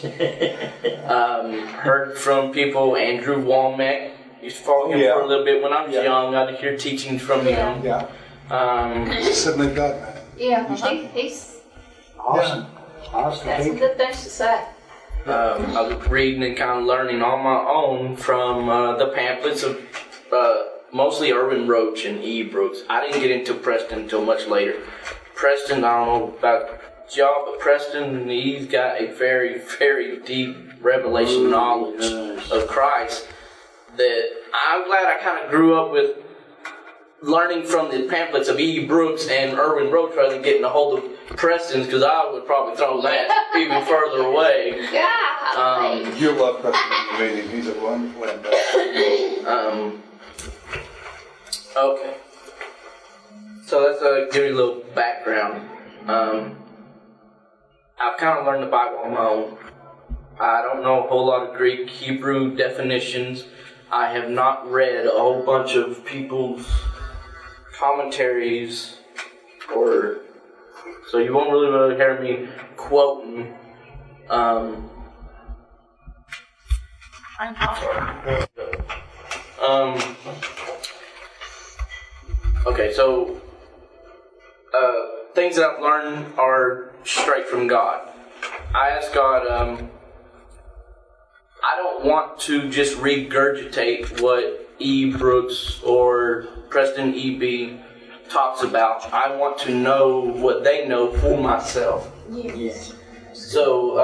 Heard from people, Andrew Womack. Used to follow him for a little bit when I was young. I'd hear teachings from him. Yeah. Assembly of God, man. Yeah, he's Awesome. Awesome. got some good things to say. I was reading and kind of learning on my own from the pamphlets of mostly Erwin Roach and E. Brooks. I didn't get into Preston until much later. Preston, I don't know about y'all, but Preston, he's got a very, very deep revelation knowledge of Christ that I'm glad I kind of grew up with learning from the pamphlets of E. Brooks and Erwin Roach rather than getting a hold of Preston's, because I would probably throw that even further away. Yeah. You'll love Preston meeting. He's a wonderful ambassador. Okay. So that's give you a little background. I've kind of learned the Bible on my own. I don't know a whole lot of Greek, Hebrew definitions. I have not read a whole bunch of people's commentaries, so you won't really hear me quoting. Okay, so things that I've learned are straight from God. I asked God, I don't want to just regurgitate what E. Brooks or Preston E.B. talks about. I want to know what they know for myself. Yes. So,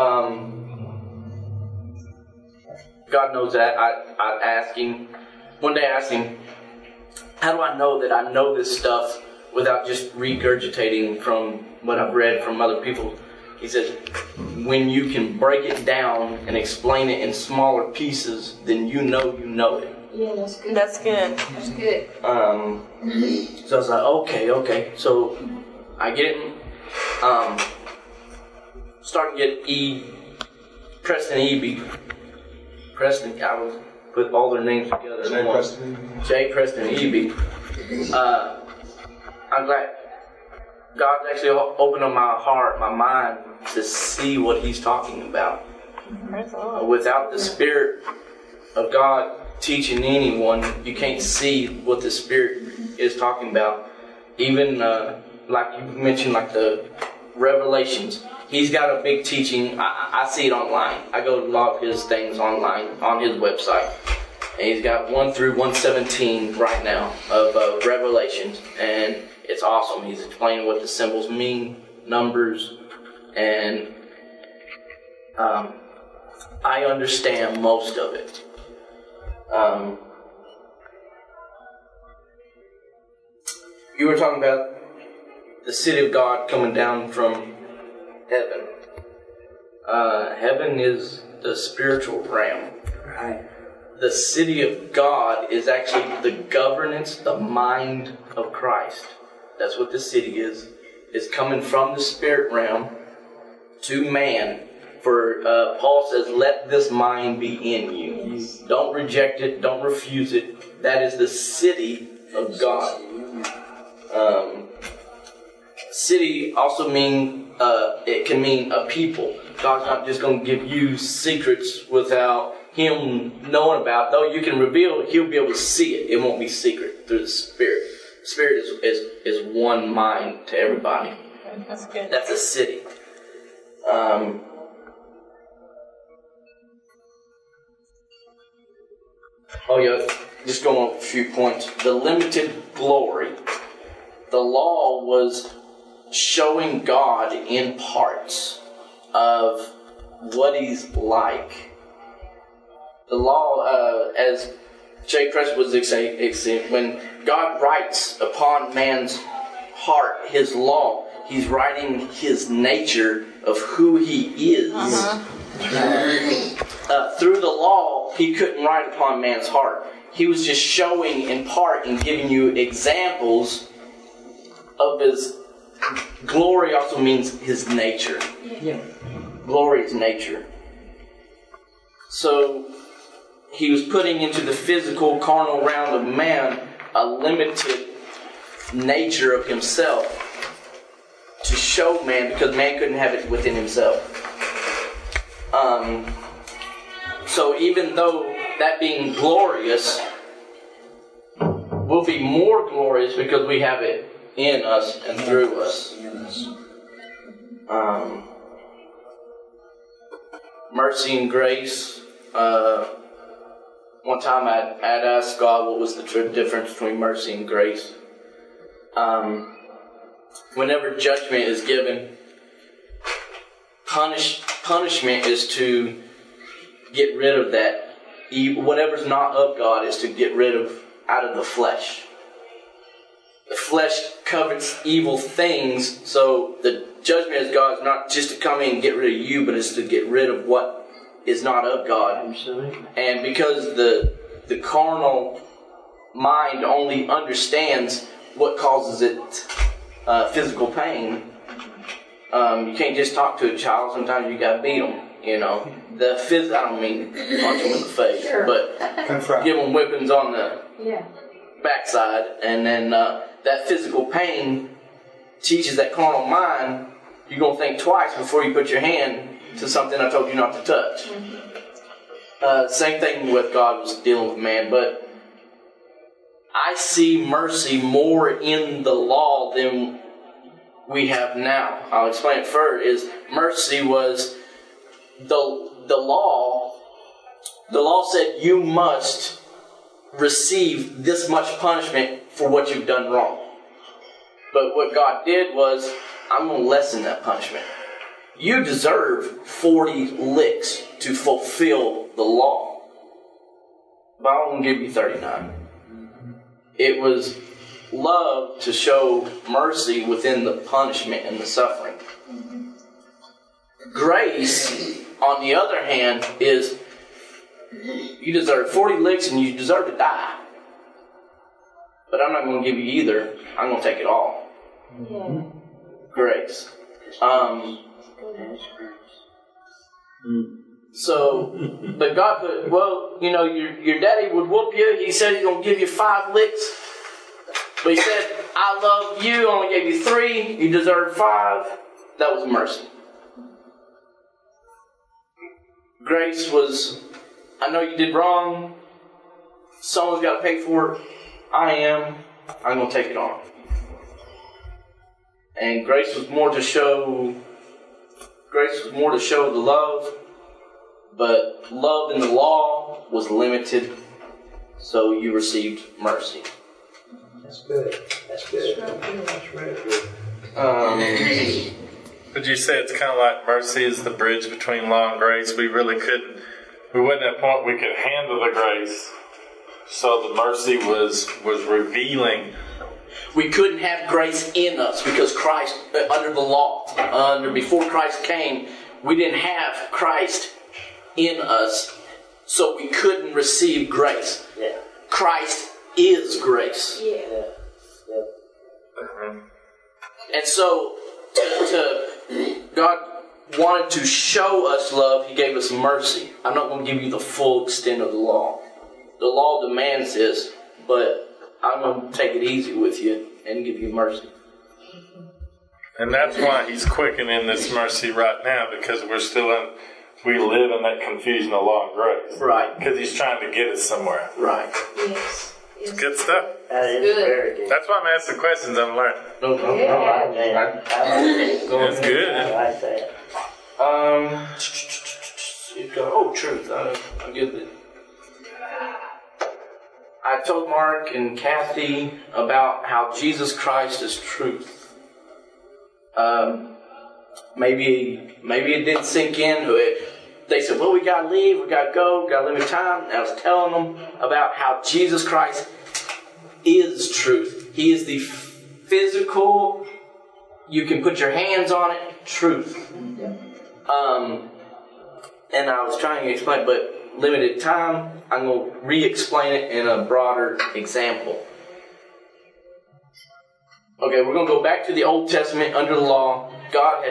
God knows that. I asked him, one day I asked him, how do I know that I know this stuff without just regurgitating from what I've read from other people? He says, when you can break it down and explain it in smaller pieces, then you know it. Yeah, that's good. That's good. That's good. So I was like, okay. So I get it. Starting to get Preston E.B. Preston, I would put all their names together. J. Preston E.B. I'm glad God's actually opened up my heart, my mind, to see what he's talking about. Without the Spirit of God teaching anyone, you can't see what the Spirit is talking about. Even like you mentioned, like the Revelations, he's got a big teaching. I see it online. I go to a lot of his things online on his website. And he's got 1 through 117 right now of Revelations, and it's awesome. He's explaining what the symbols mean, numbers, and I understand most of it. You were talking about the city of God coming down from heaven. Heaven is the spiritual realm. Right. The city of God is actually the governance, the mind of Christ. That's what the city is. It's coming from the spirit realm to man. For Paul says, let this mind be in you. Yes. Don't reject it. Don't refuse it. That is the city of God. City also it can mean a people. God's not just going to give you secrets without him knowing about. Though you can reveal, he'll be able to see it. It won't be secret through the Spirit. Spirit is one mind to everybody. That's good. That's a city. Just going on a few points. The limited glory. The law was showing God in parts of what he's like. The law, as Jay Preston was saying, when God writes upon man's heart his law, he's writing his nature of who he is. Through the law, he couldn't write upon man's heart. He was just showing in part and giving you examples of his glory. Also means his nature. Yeah. Glory is nature. So he was putting into the physical, carnal realm of man a limited nature of himself to show man, because man couldn't have it within himself. So even though that being glorious will be more glorious because we have it in us and through us. Mercy and grace. One time I'd asked God what was the difference between mercy and grace. Whenever judgment is given, punishment is to get rid of that evil. Whatever's not of God is to get rid of out of the flesh. the flesh covets evil things, so the judgment of God is not just to come in and get rid of you, but it's to get rid of what is not of God. Absolutely. And because the carnal mind only understands what causes it physical pain, you can't just talk to a child. Sometimes you gotta beat them. You know, I don't mean punch them in the face, but give them whippings on the backside, and then that physical pain teaches that carnal mind. You're gonna think twice before you put your hand to something I told you not to touch. Same thing with God was dealing with man, but I see mercy more in the law than we have now. I'll explain it further. Is mercy was the law. The law said you must receive this much punishment for what you've done wrong. But what God did was, I'm going to lessen that punishment. You deserve 40 licks to fulfill the law, but I'm going to give you 39. It was love to show mercy within the punishment and the suffering. Grace, on the other hand, is you deserve 40 licks and you deserve to die. But I'm not going to give you either. I'm going to take it all. Yeah. Grace. So, but God put, well, you know, your daddy would whoop you. He said he's going to give you 5 licks. But he said, I love you, I only gave you 3. You deserve 5. That was mercy. Grace was, I know you did wrong. Someone's got to pay for it. I'm going to take it on. And grace was more to show the love, but love in the law was limited, so you received mercy. That's good. That's good. That's really good. Would you say it's kind of like mercy is the bridge between law and grace? We wasn't at a point we could handle the grace, so the mercy was revealing. We couldn't have grace in us because Christ, under the law, before Christ came, we didn't have Christ in us, so we couldn't receive grace. Yeah. Christ is grace. Yeah. And so, God wanted to show us love. He gave us mercy. I'm not going to give you the full extent of the law. The law demands this, but I'm going to take it easy with you and give you mercy. And that's why he's quickening this mercy right now, because we live in that confusion of law and grace. Right. Because he's trying to get us somewhere. Right. Yes. It's good stuff. That is Good. very good. That's why I'm asking questions. I'm learning. No, I like that. That's good. I like that. Truth. I'll give it. I told Mark and Kathy about how Jesus Christ is truth. Maybe it didn't sink in. They said, well, we got to leave, we got to go, we got limited time. And I was telling them about how Jesus Christ is truth. He is the physical, you can put your hands on it, truth. And I was trying to explain, but limited time, I'm going to re-explain it in a broader example. Okay, we're going to go back to the Old Testament under the law. God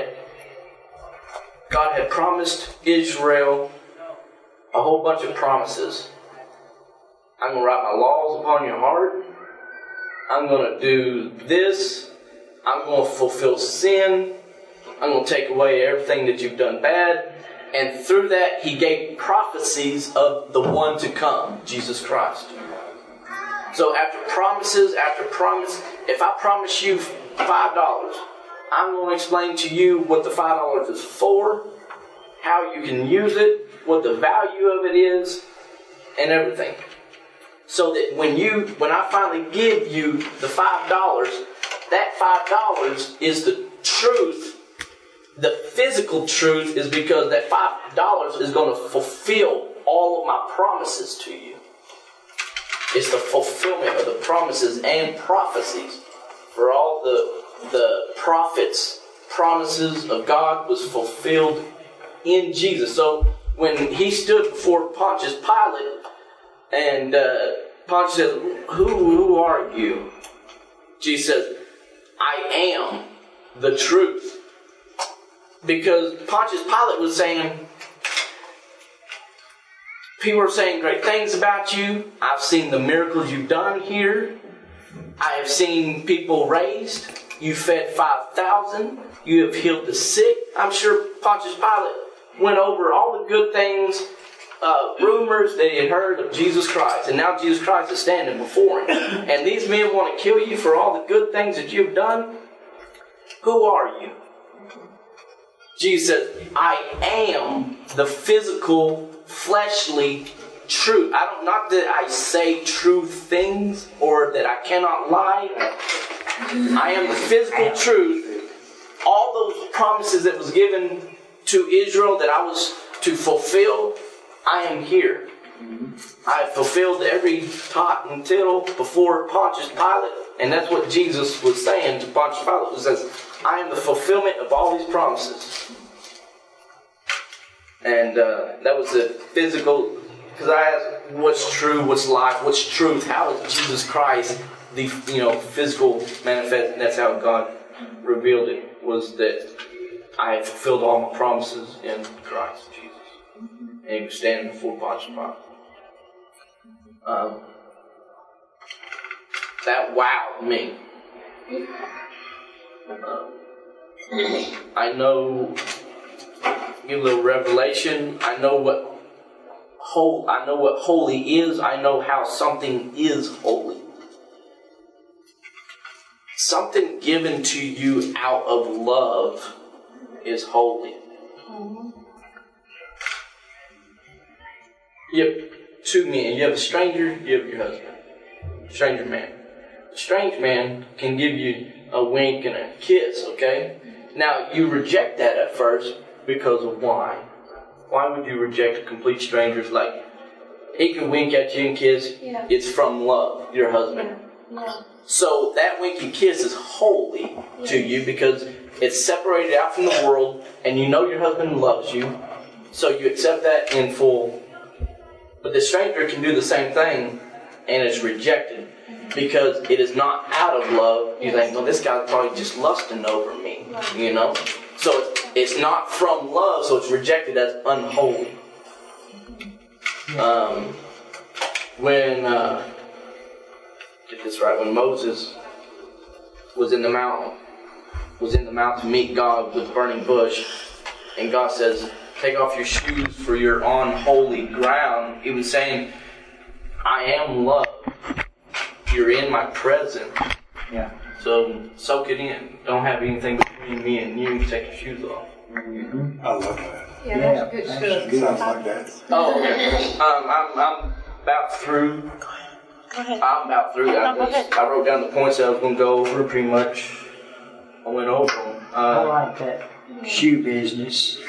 had promised Israel a whole bunch of promises. I'm going to write my laws upon your heart. I'm going to do this. I'm going to fulfill sin. I'm going to take away everything that you've done bad. And through that, he gave prophecies of the one to come, Jesus Christ. So after promise, if I promise you $5, I'm going to explain to you what the $5 is for, how you can use it, what the value of it is, and everything. So that when I finally give you the $5, that $5 is the truth. The physical truth is because that $5 is going to fulfill all of my promises to you. It's the fulfillment of the promises and prophecies. for all the prophets' promises of God was fulfilled in Jesus. So when he stood before Pontius Pilate, and Pontius says, who are you? Jesus says, I am the truth. Because Pontius Pilate was saying, people are saying great things about you. I've seen the miracles you've done here. I have seen people raised. You fed 5,000. You have healed the sick. I'm sure Pontius Pilate went over all the good things, rumors that he had heard of Jesus Christ. And now Jesus Christ is standing before him. And these men want to kill you for all the good things that you've done. Who are you? Jesus says, I am the physical, fleshly truth. Not that I say true things or that I cannot lie. I am the physical truth. All those promises that was given to Israel that I was to fulfill, I am here. I have fulfilled every tot and tittle before Pontius Pilate. And that's what Jesus was saying to Pontius Pilate. He says, I am the fulfillment of all these promises. And that was the physical, because I asked, what's true, what's life, what's truth? How is Jesus Christ the physical manifest? That's how God revealed it, was that I have fulfilled all my promises in Christ Jesus. And he was standing before Pontius Pilate. That wowed me. I know, give a little revelation. I know what holy is. I know how something is holy. Something given to you out of love is holy. You have two men. You have a stranger, you have your husband. Stranger man. A strange man can give you a wink and a kiss, okay? Now, you reject that at first because of why? Why would you reject a complete stranger? Like, he can wink at you and kiss. Yeah. It's from love, your husband. Yeah. So that winky kiss is holy to you because it's separated out from the world and you know your husband loves you. So you accept that in full. But the stranger can do the same thing and it's rejected because it is not out of love. You think, well, this guy's probably just lusting over me, you know? So it's not from love, so it's rejected as unholy. Get this right, when Moses was in the mountain to meet God with the burning bush, and God says, take off your shoes for you're on holy ground. He was saying, I am love. You're in my presence. Yeah. So soak it in. Don't have anything between me and you. Take your shoes off. I love that. Yeah, that's good stuff. Sounds like that. Oh, okay. I'm about through. Go ahead. I'm about through. No, go ahead. I wrote down the points that I was going to go over pretty much. I went over them. I like that shoe business.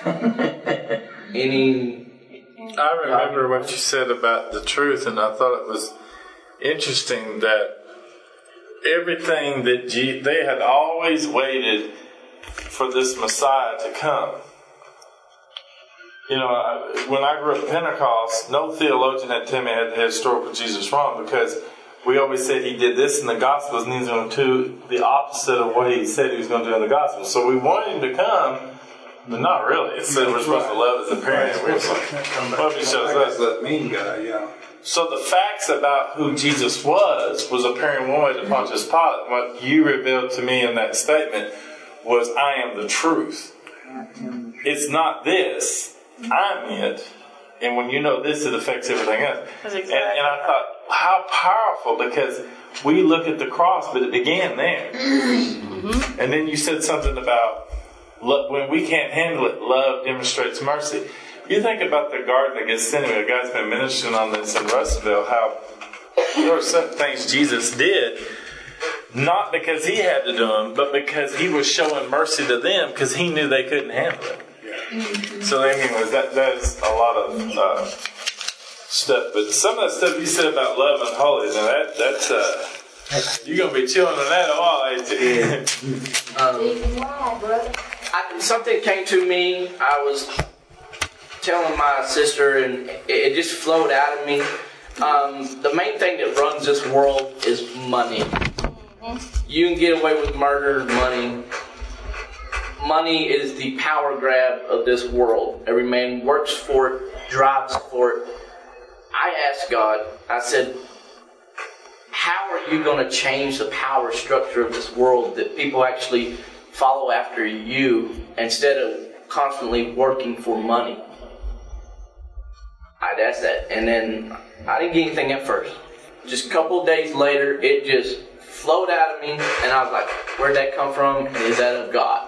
Any... I remember what you said about the truth, and I thought it was interesting that everything that they had always waited for this Messiah to come. You know, when I grew up Pentecost, no theologian had told me I had the historical Jesus wrong because we always said he did this in the Gospels and he's going to do the opposite of what he said he was going to do in the Gospels. So we wanted him to come, but not really. It said we're supposed to love as a parent. We're supposed to hope he shows us. That mean guy, yeah. So the facts about who Jesus was apparent one way to Pontius Pilate. What you revealed to me in that statement was, I am the truth. It's not this. I'm it. And when you know this, it affects everything else. That's exactly and I thought, how powerful, because we look at the cross, but it began there. Mm-hmm. And then you said something about when we can't handle it, love demonstrates mercy. You think about the Garden of Gethsemane. A guy's been ministering on this in Russellville, how there were certain things Jesus did, not because he had to do them, but because he was showing mercy to them because he knew they couldn't handle it. Mm-hmm. So I mean, that's a lot of stuff. But some of the stuff you said about love and holiness, You're going to be chilling on that a while, ain't you? Even why, brother? Something came to me. I was telling my sister, and it just flowed out of me. The main thing that runs this world is money. You can get away with murder, money. Money is the power grab of this world. Every man works for it, drives for it. I asked God, I said, how are you going to change the power structure of this world that people actually follow after you instead of constantly working for money? I'd ask that, and then I didn't get anything at first. Just a couple of days later, it just flowed out of me, and I was like, where'd that come from? Is that of God?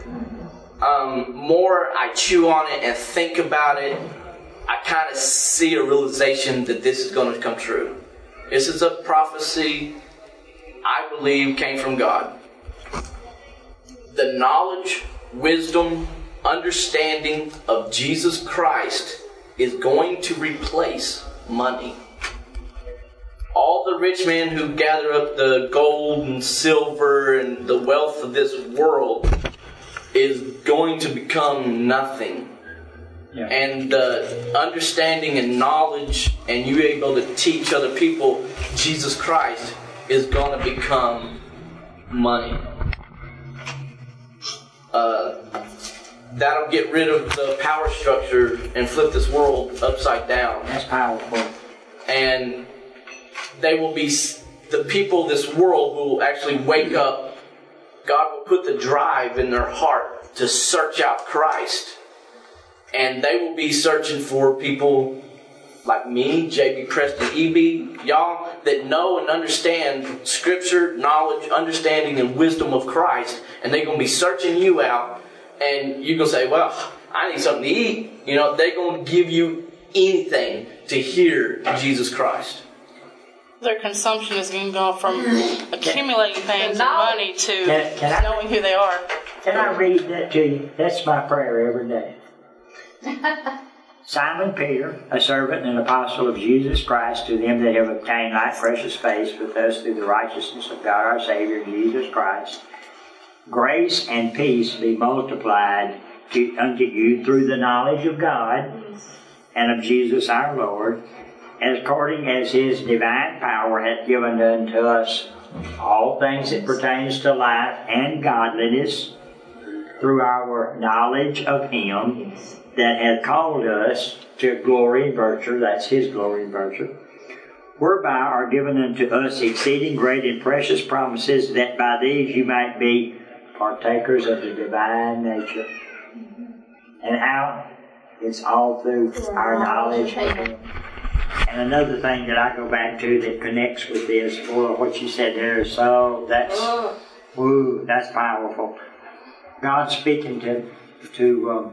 More I chew on it and think about it, I kind of see a realization that this is going to come true. This is a prophecy I believe came from God. The knowledge, wisdom, understanding of Jesus Christ is going to replace money. All the rich men who gather up the gold and silver and the wealth of this world is going to become nothing. Yeah. And the understanding and knowledge and you able to teach other people Jesus Christ is going to become money. That'll get rid of the power structure and flip this world upside down. That's powerful. And they will be the people of this world who will actually wake up. God will put the drive in their heart to search out Christ. And they will be searching for people like me, J.B. Preston, E.B., y'all that know and understand Scripture, knowledge, understanding, and wisdom of Christ. And they're going to be searching you out. And you're going to say, well, I need something to eat. You know, they're going to give you anything to hear Jesus Christ. Their consumption is going to go from accumulating things and money to knowing who they are. Can I read that to you? That's my prayer every day. Simon Peter, a servant and an apostle of Jesus Christ, to them that have obtained like precious faith with us through the righteousness of God our Savior, Jesus Christ, grace and peace be multiplied unto you through the knowledge of God and of Jesus our Lord, as according as His divine power hath given unto us all things that pertains to life and godliness, through our knowledge of Him that hath called us to glory and virtue, that's His glory and virtue, whereby are given unto us exceeding great and precious promises, that by these you might be partakers of the divine nature. And how? It's all through our knowledge of Him. And another thing that I go back to that connects with this, or what you said there, so that's powerful. God speaking to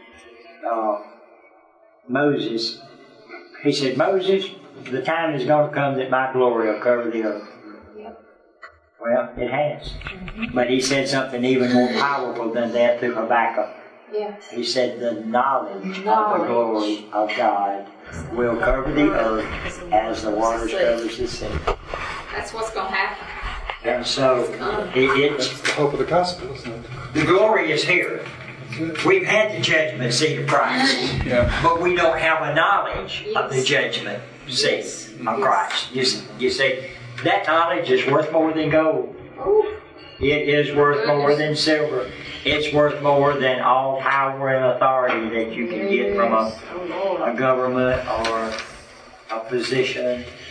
Moses, He said, Moses, the time is going to come that my glory will cover the earth. Yep. Well, it has. But He said something even more powerful than that to Habakkuk. Yeah. He said the knowledge of the glory of God will cover the earth as the waters covers the sea. That's what's going to happen. And so That's the hope of the gospel, isn't it? the glory is here. We've had the judgment seat of Christ, but we don't have a knowledge of the judgment seat of Christ. You see, that knowledge is worth more than gold. It is worth more than silver. It's worth more than all power and authority that you can get from a government or a position.